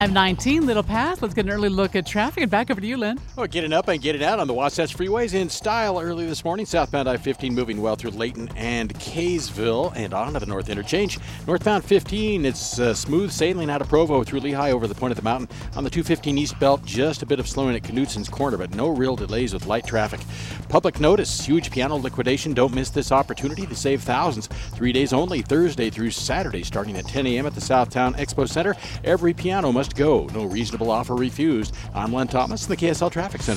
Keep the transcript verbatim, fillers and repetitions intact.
I'm nineteen, Little Pass. Let's get an early look at traffic and back over to you, Lynn. Well, getting up and getting out on the Wasatch Freeways in style early this morning. Southbound I fifteen moving well through Layton and Kaysville and on to the North Interchange. Northbound fifteen, it's uh, smooth sailing out of Provo through Lehigh over the point of the mountain. On the two fifteen East Belt, just a bit of slowing at Knutson's Corner, but no real delays with light traffic. Public notice, huge piano liquidation. Don't miss this opportunity to save thousands. Three days only, Thursday through Saturday, starting at ten a.m. at the Southtown Expo Center. Every piano must go. No reasonable offer refused. I'm Len Thomas in the K S L Traffic Center.